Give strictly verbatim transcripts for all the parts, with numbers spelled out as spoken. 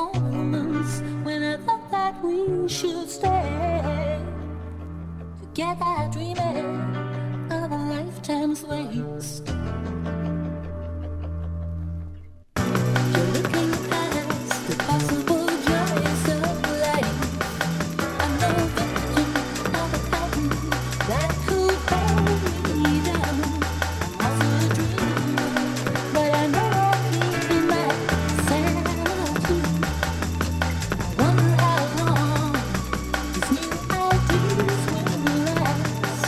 moments when I thought that we should stay together, dreaming of a lifetime's waste. You're looking past the possible joys of life. I'm no victim of a pattern that could hold me down. I'm also a dreamer, but I know I'm keeping my sanity. I wonder how long these new ideas will last.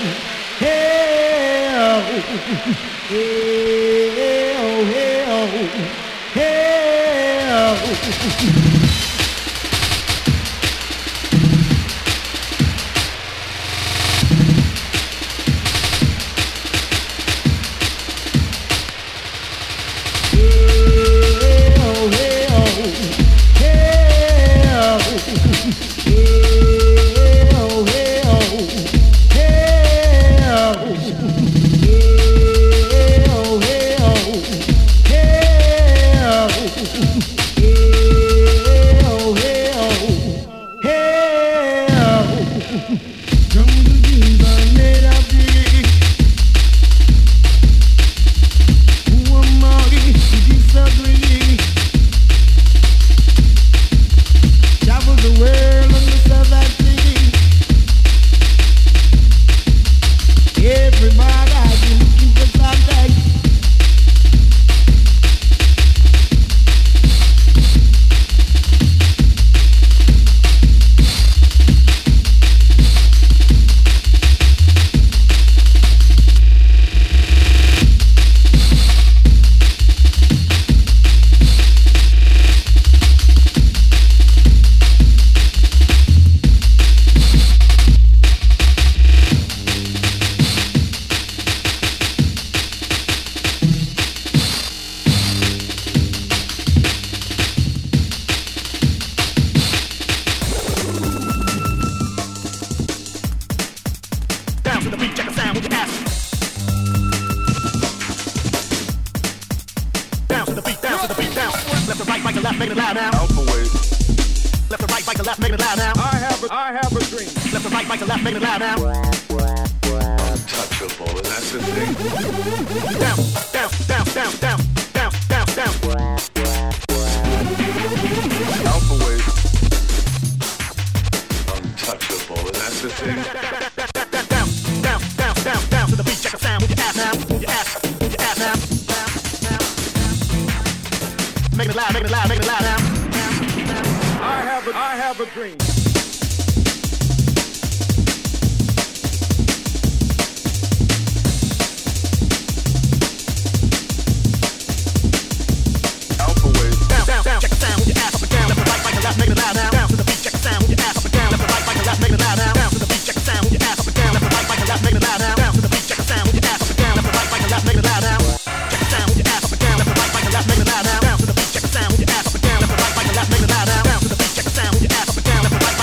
Check the sound with your ass up and down, left and right, right and left, make it loud now. Down to the beat, check the sound with your ass up and down, left and right,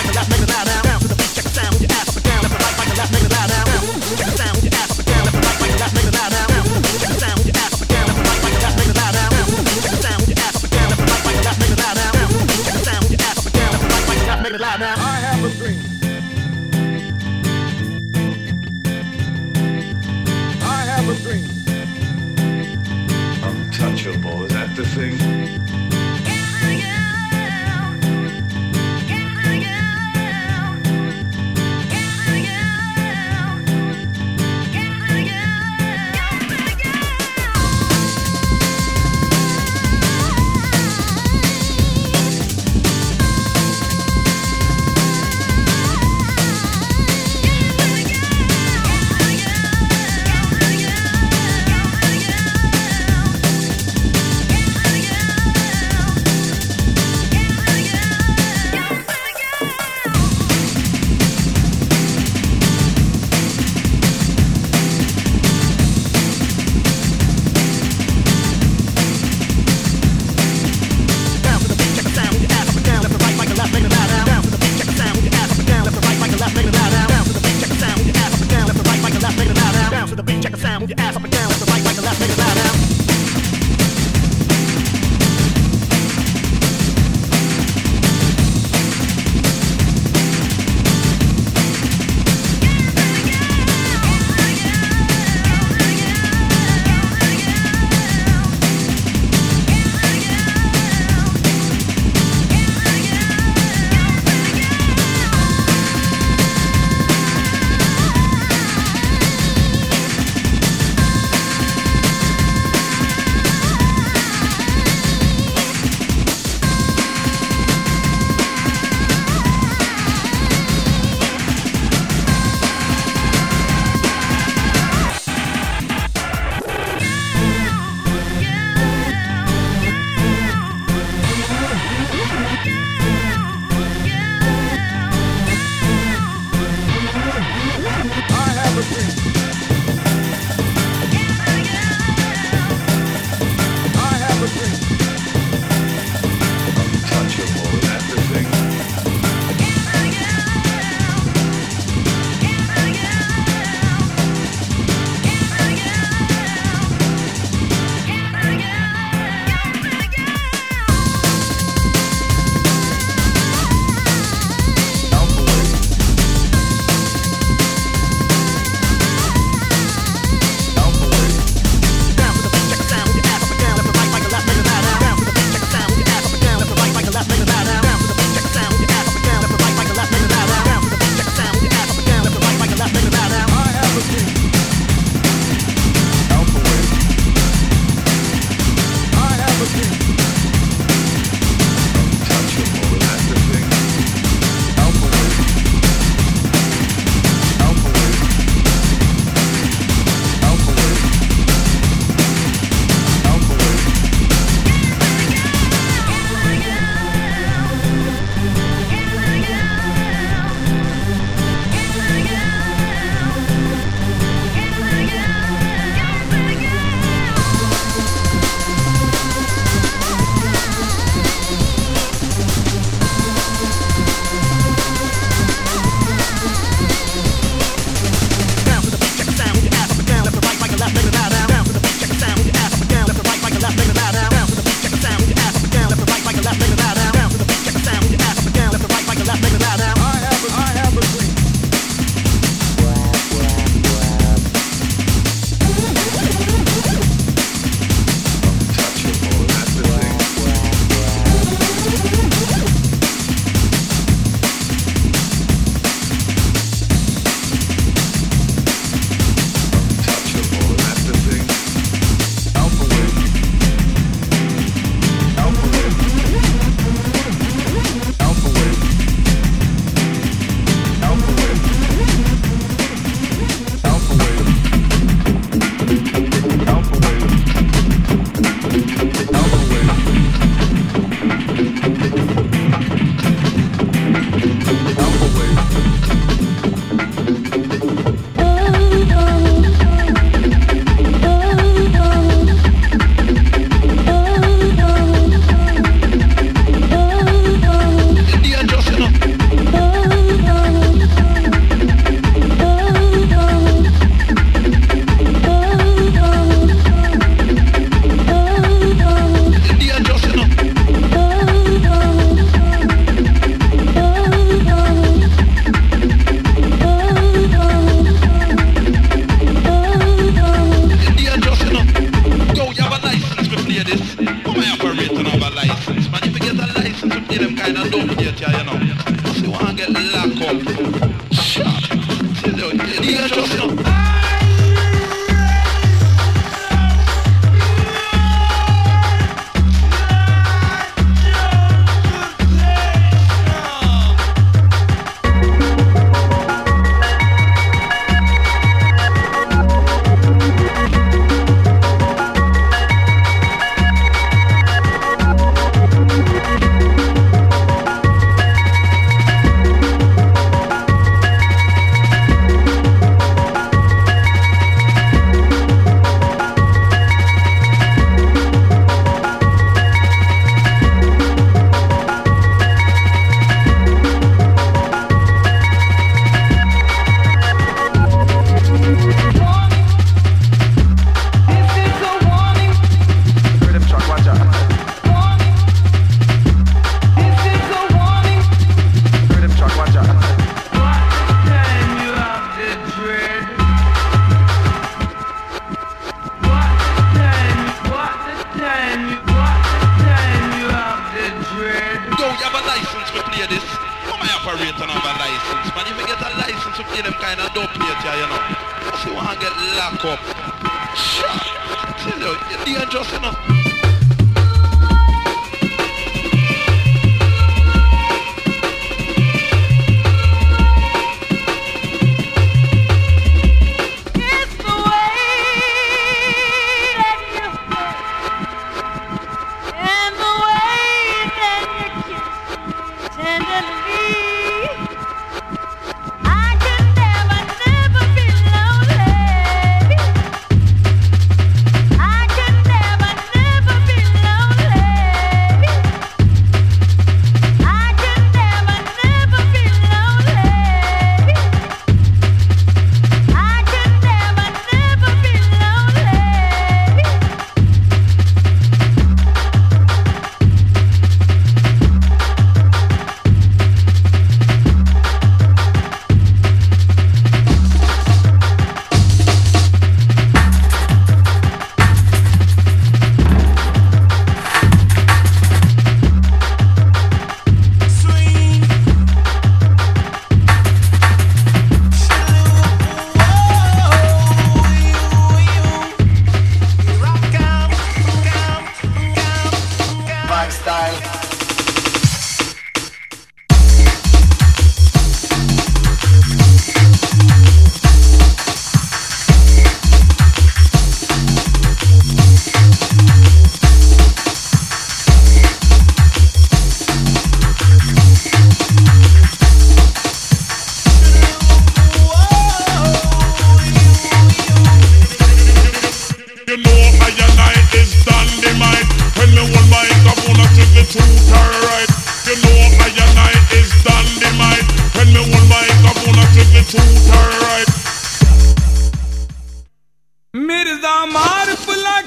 Me desire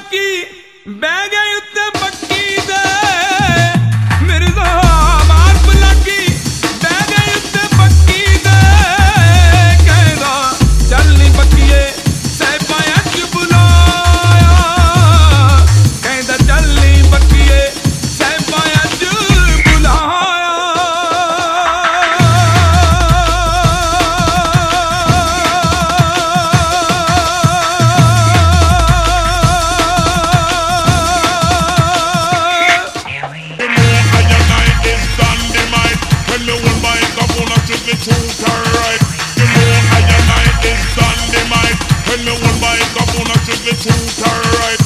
बाकी बह गए उत्ते पक्की दे मिर्जा मार पलाकी बह गए उत्ते पक्की दे कहदा चल नी बक्कीए साहिबा अज बुलाया कहदा चल नी बक्कीए साहिबा अज बुलाया The truth alright, you know I and I is dynamite. When me one by up on a trip, the truth alright.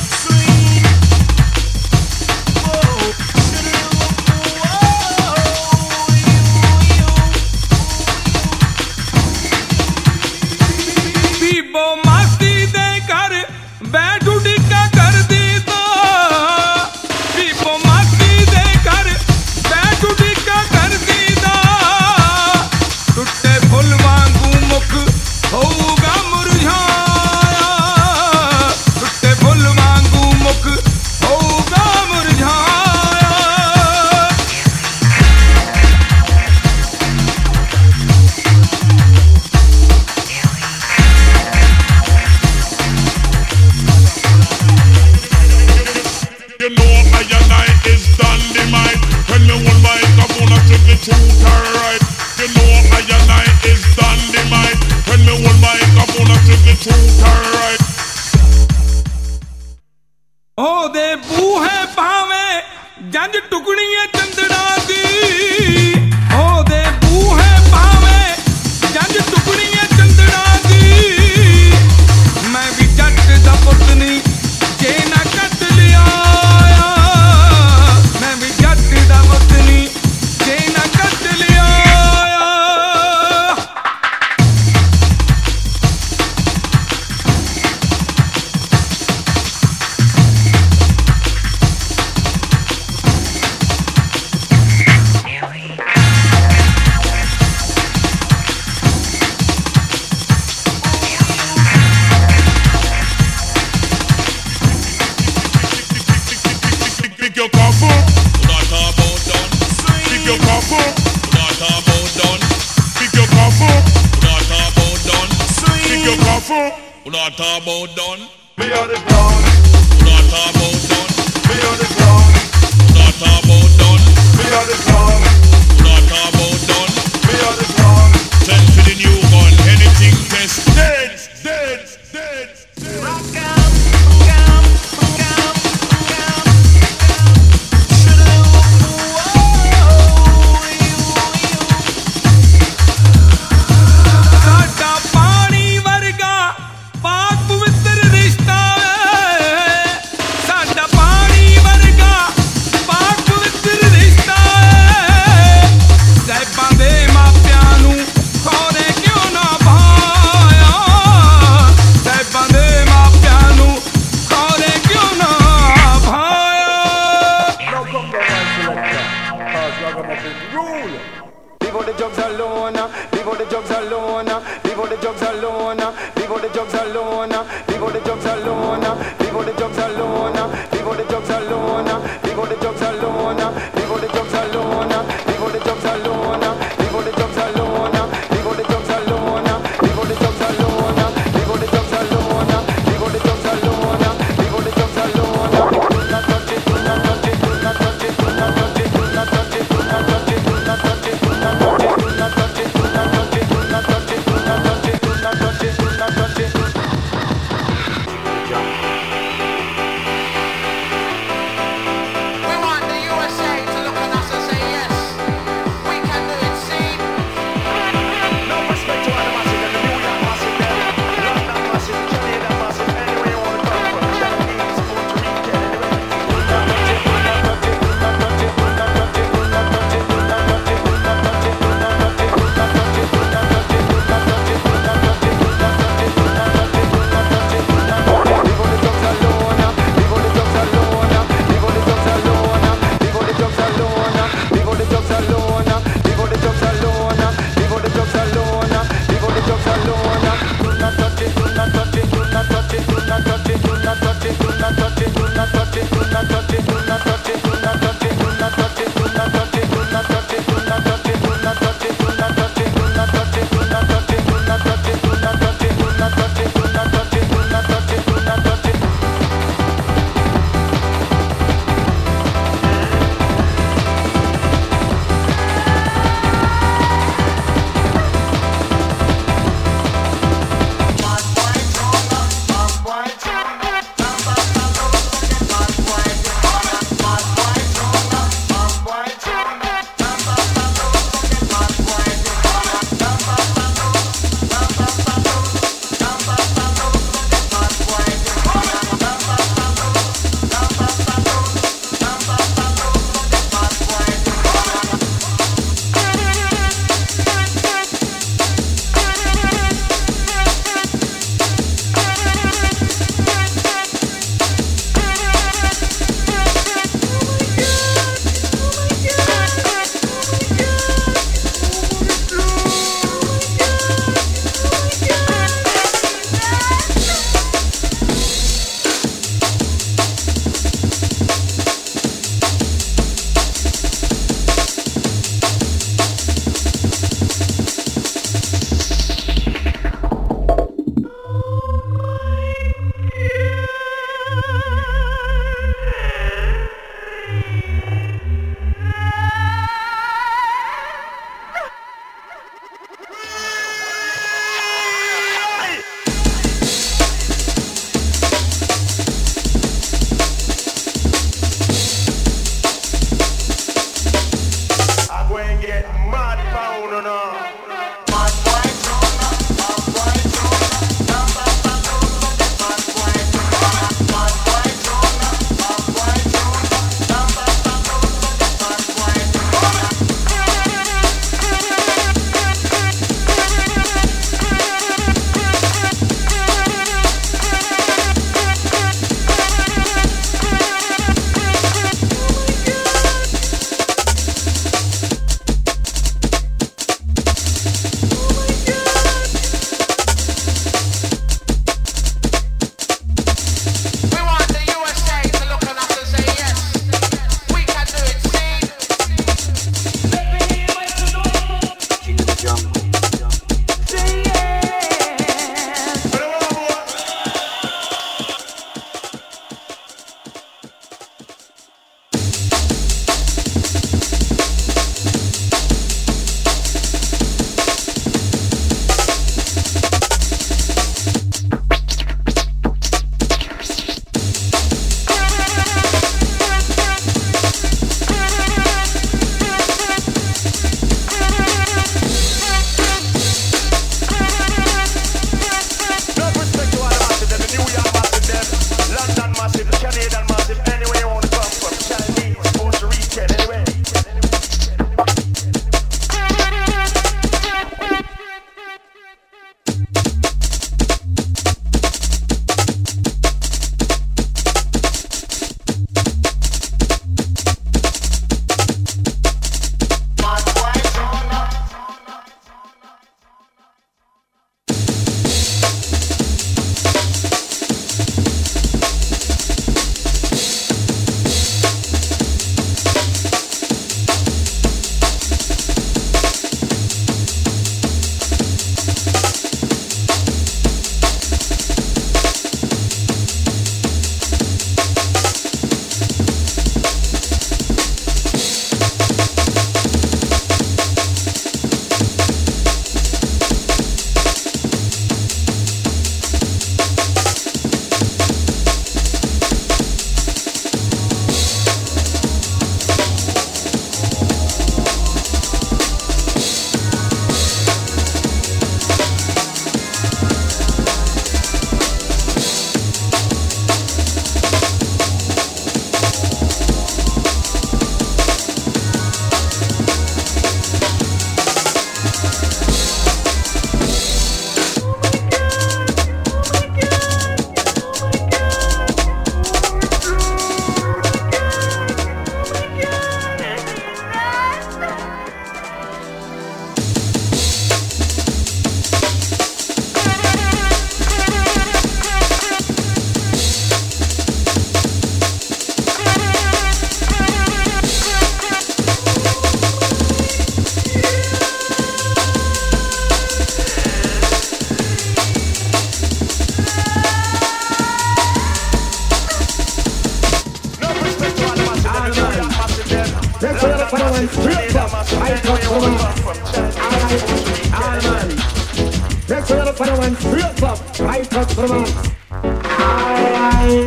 पीपो मस्ती दे कर बैठू टिक्का कर दी तो पीपो मस्ती दे कर बैठू टिक्का कर दी तो टुटे फुल वांगू मुख होगा मुरझाया टुटे फुल वांगू मुख होगा मुरझाया You know I and I is dynamite. When me one by up on a trip, the truth alright. You know I and I is dynamite. When me one by up on a trip, the truth alright. ओ दे बूहे पावे जंज टुकड़ियां चंदड़ा दी ओ दे बूहे पावे जंज टुकड़ियां चंदड़ा दी मैं भी जट दा पुतनी जे ना cut लिया मैं भी जट दा पुतनी जे ना कट लिया Pick your coffee, not about done. Pick your coffee, not about done. Pick your coffee, not about done. Pick your coffee, not about done. We are the ground, not about done. We are the ground, not about done. We are the ground, not about done. We are the ground. Send for the new gun, anything test. Dead, dead, dead, dead. Rock out. साडा पानी वर्गा पाक पवित्र रिश्ता है साडा पानी वर्गा पाक पवित्र रिश्ता है साहिबां दे मापियां नूं खोरे क्यों ना भाया साहिबां दे मापियां नूं खोरे क्यों ना भाया Now come down and selector, cause ragamuffin rule. Leave all the jugs alone, leave all the jugs alone, leave all the jugs alone, leave all the jugs alone, leave all the jugs alone, leave all the jugs alone, leave all the jugs alone, leave all the jugs alone, leave all the jugs alone, leave all the jugs alone, leave all the jugs alone, leave all the jugs alone, leave all the jugs alone, leave all the jugs alone, leave all the jugs alone, leave all the jugs alone. Do not touch it, do not touch it, do not touch it, do not touch it, do not touch it, do not touch it, do not touch it, do not touch it, do not touch it, do not touch it, do not touch it, do not touch it, do not touch it, do not touch it, do not touch it. straight up, right up for the man. Alright, all man. Next one up for the one, straight up, right up for the man. Alright.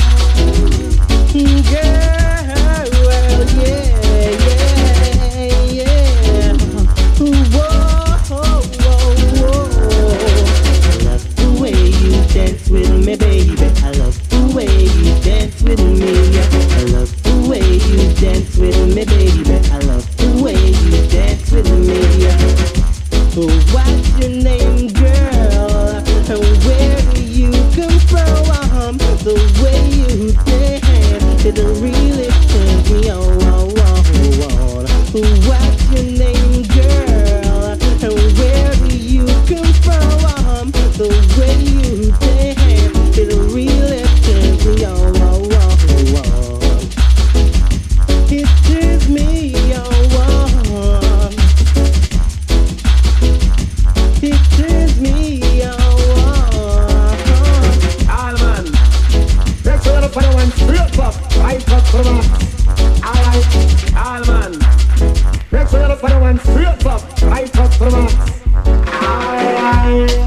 Girl, well, yeah, yeah, yeah. Whoa, whoa, whoa. I love the way you dance with me, baby. I love the way you dance with me. I love the way you dance with me, baby. I love the way you dance with me. What's your name, girl? And where do you come from? The way you dance, it really turns me on. What's your name, girl? And where do you come from? The way you dance, it really turns me on. It turns me on. It turns me on. All man. Next one up for the one, straight up, right up for the man. Alright, all man. Next one up for the one, straight up, right up for the man. Alright.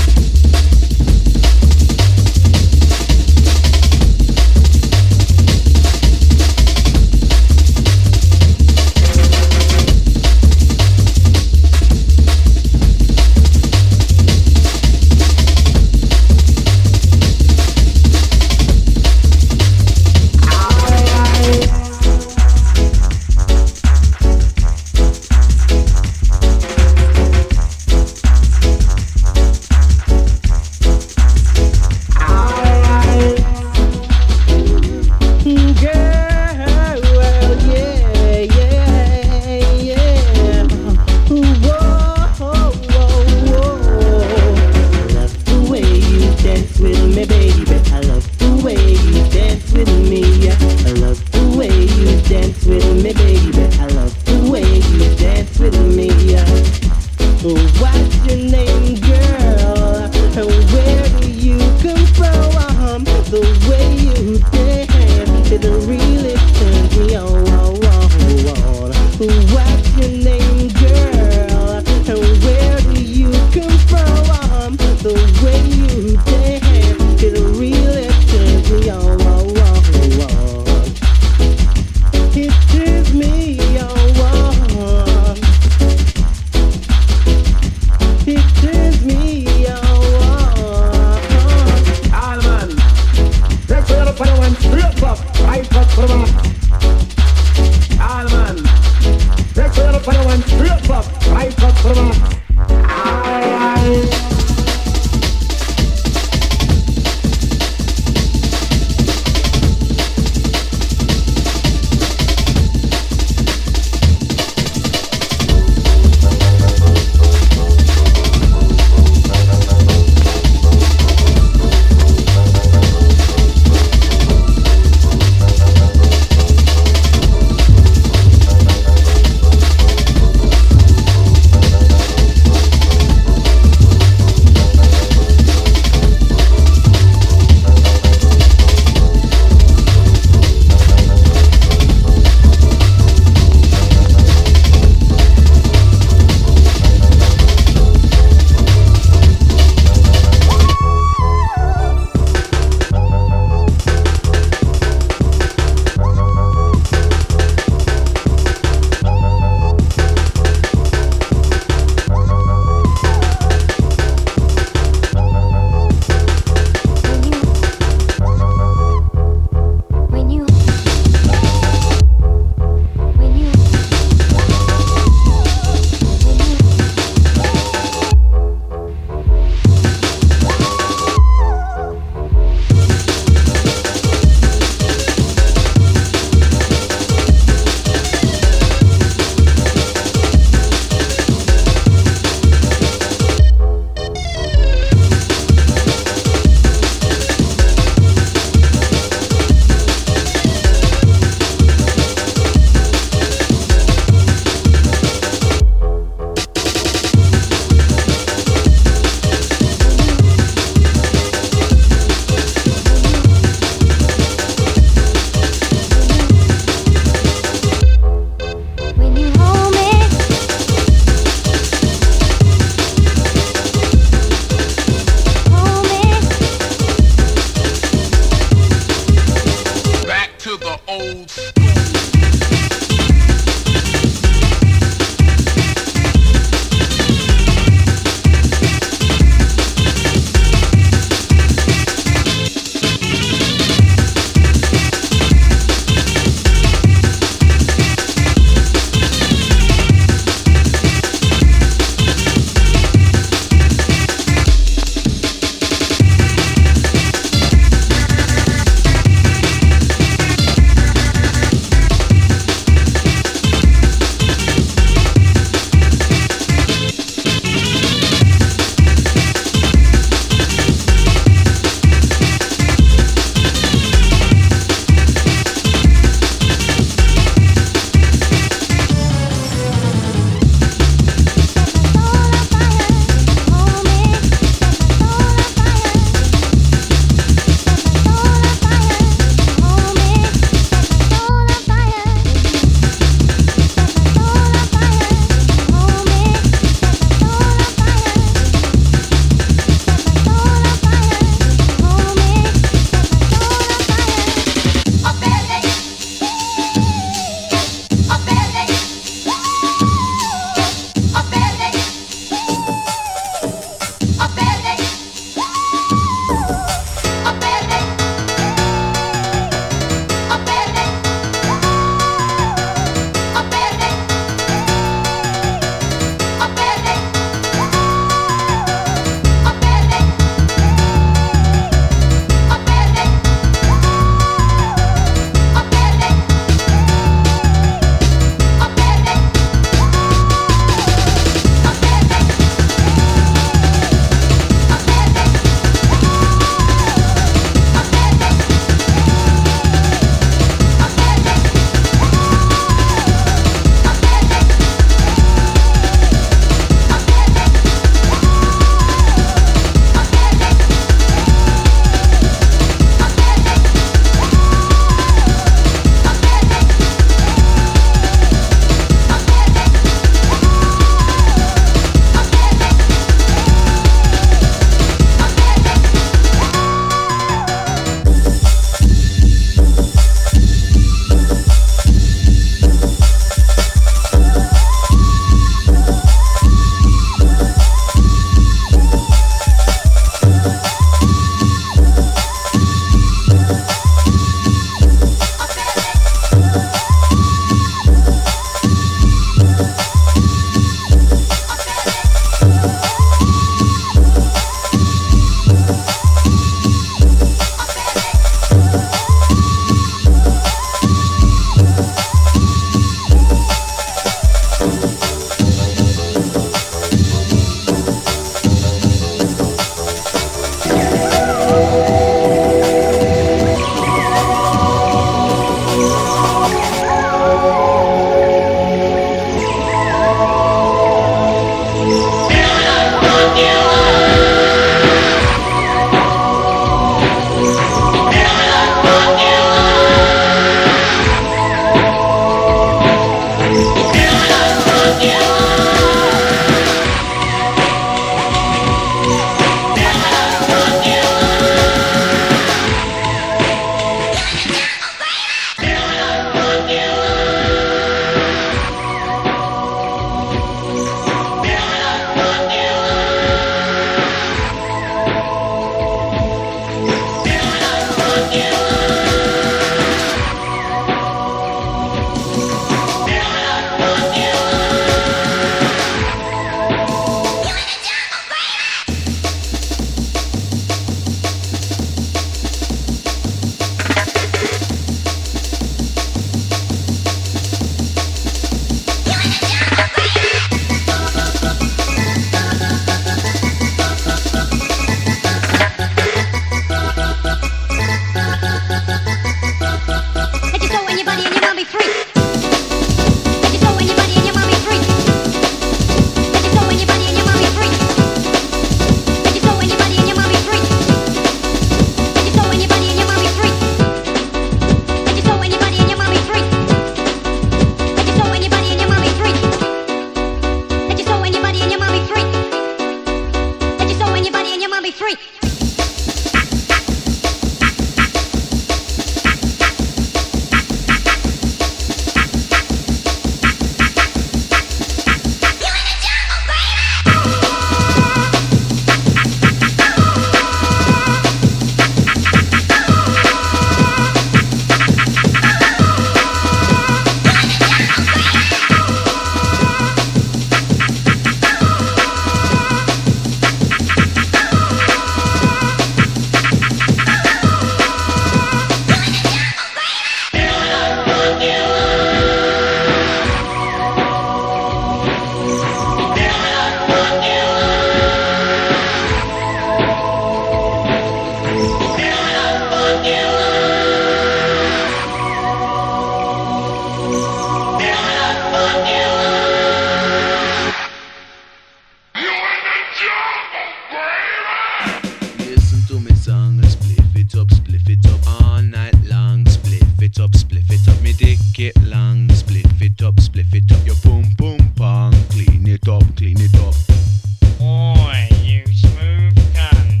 spliff it up. Your boom boom pong, clean it up, clean it up. Oi, you smooth cunt.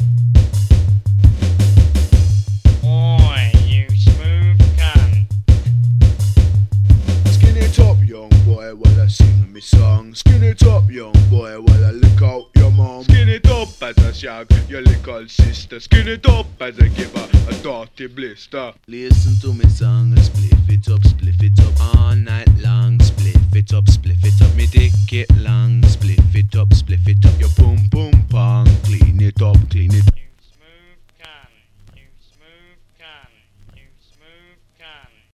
Oi, you smooth cunt. Skin it up, young boy, while I sing me song. Skin it up, young boy, while I lick out your mom. Skin it up as I shag your little sister. Skin it up as I give her a dirty blister. Listen to me song and spliff it up, spliff it up all night long. Spliff it up, spliff it up, me dick it long. Spliff it up, spliff it up, your boom boom pong. Clean it up, clean it up.